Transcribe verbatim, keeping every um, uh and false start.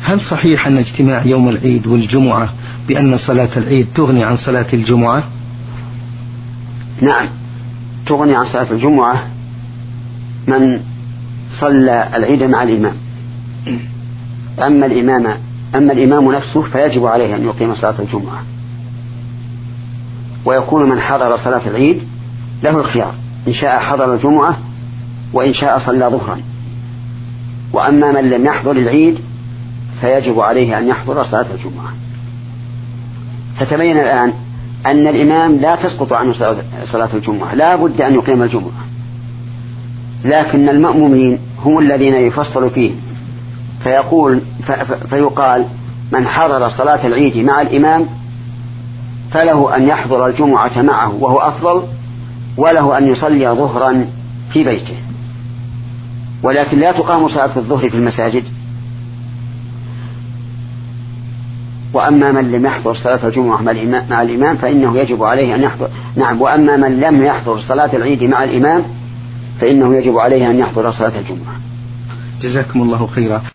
هل صحيح أن اجتماع يوم العيد والجمعة بأن صلاة العيد تغني عن صلاة الجمعة؟ نعم، تغني عن صلاة الجمعة من صلى العيد مع الإمام. أما الإمام أما الإمام نفسه فيجب عليه أن يقيم صلاة الجمعة، ويكون من حضر صلاة العيد له الخيار، إن شاء حضر الجمعة وإن شاء صلى ظهرا. وأما من لم يحضر العيد فيجب عليه أن يحضر صلاة الجمعة. فتبين الآن أن الإمام لا تسقط عنه صلاة الجمعة، لا بد أن يقيم الجمعة، لكن المأمومين هم الذين يفصل فيه، فيقول فيقال من حضر صلاة العيد مع الإمام فله أن يحضر الجمعة معه وهو أفضل، وله أن يصلي ظهرا في بيته، ولكن لا تقام صلاة الظهر في المساجد. وأما من لم يحضر صلاة الجمعة مع الإمام فإنه يجب عليه أن يحضر. نعم، وأما من لم يحضر صلاة العيد مع الإمام فإنه يجب عليه أن يحضر صلاة الجمعة. جزاكم الله خيرا.